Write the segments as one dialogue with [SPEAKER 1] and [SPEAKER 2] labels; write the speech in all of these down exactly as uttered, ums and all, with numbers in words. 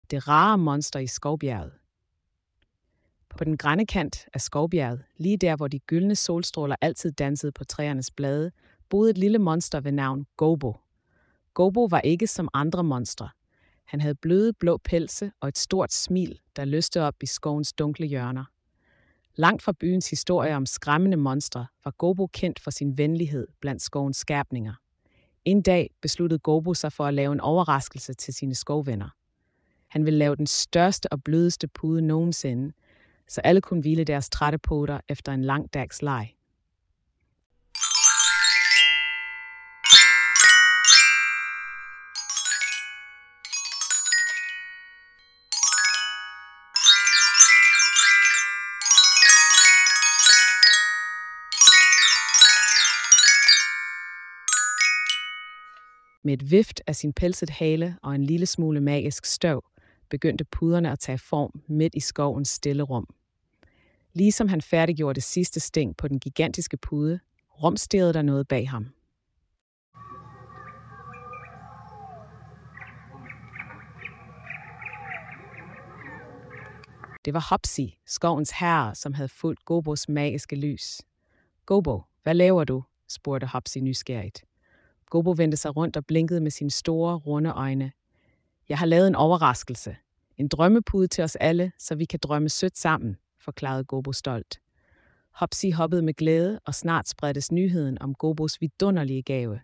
[SPEAKER 1] det rare monster i skovbjerget. På den grønne kant af skovbjerget, lige der hvor de gyldne solstråler altid dansede på træernes blade, boede et lille monster ved navn Gobo. Gobo var ikke som andre monstre. Han havde bløde blå pelse og et stort smil, der lyste op i skovens dunkle hjørner. Langt fra byens historie om skræmmende monstre var Gobo kendt for sin venlighed blandt skovens skabninger. En dag besluttede Gobo sig for at lave en overraskelse til sine skovvenner. Han ville lave den største og blødeste pude nogensinde, så alle kunne hvile deres trætte poter efter en lang dags leg. Med et vift af sin pelset hale og en lille smule magisk støv, begyndte puderne at tage form midt i skovens stille rum. Ligesom han færdiggjorde det sidste sting på den gigantiske pude, rumsterede der noget bag ham. Det var Hopsi, skovens herre, som havde fulgt Gobos magiske lys. Gobo, hvad laver du? Spurgte Hopsi nysgerrigt. Gobo vendte sig rundt og blinkede med sine store, runde øjne. Jeg har lavet en overraskelse. En drømmepude til os alle, så vi kan drømme sødt sammen, forklarede Gobo stolt. Hopsi hoppede med glæde, og snart spredtes nyheden om Gobos vidunderlige gave.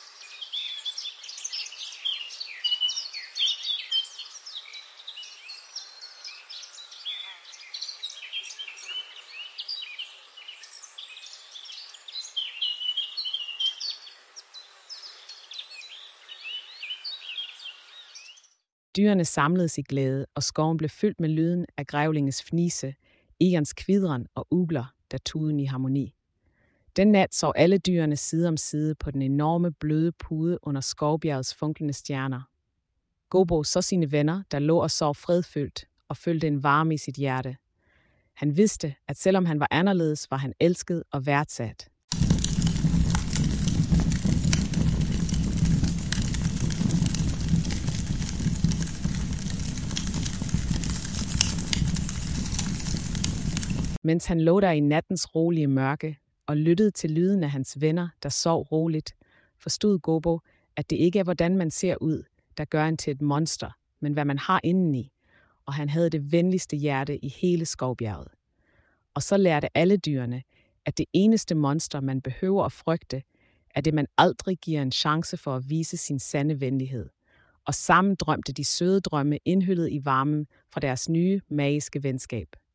[SPEAKER 1] Dyrene samledes i glæde, og skoven blev fyldt med lyden af grævlinges fnise, egerns kvidren og ugler, der tuden i harmoni. Den nat sov alle dyrene side om side på den enorme bløde pude under skovbjergets funklende stjerner. Gobo så sine venner, der lå og sov fredfyldt, og følte en varme i sit hjerte. Han vidste, at selvom han var anderledes, var han elsket og værdsat. Mens han lå der i nattens rolige mørke og lyttede til lyden af hans venner, der sov roligt, forstod Gobo, at det ikke er, hvordan man ser ud, der gør en til et monster, men hvad man har indeni, og han havde det venligste hjerte i hele skovbjerget. Og så lærte alle dyrene, at det eneste monster, man behøver at frygte, er det, man aldrig giver en chance for at vise sin sande venlighed. Og sammen drømte de søde drømme indhyllet i varmen fra deres nye magiske venskab.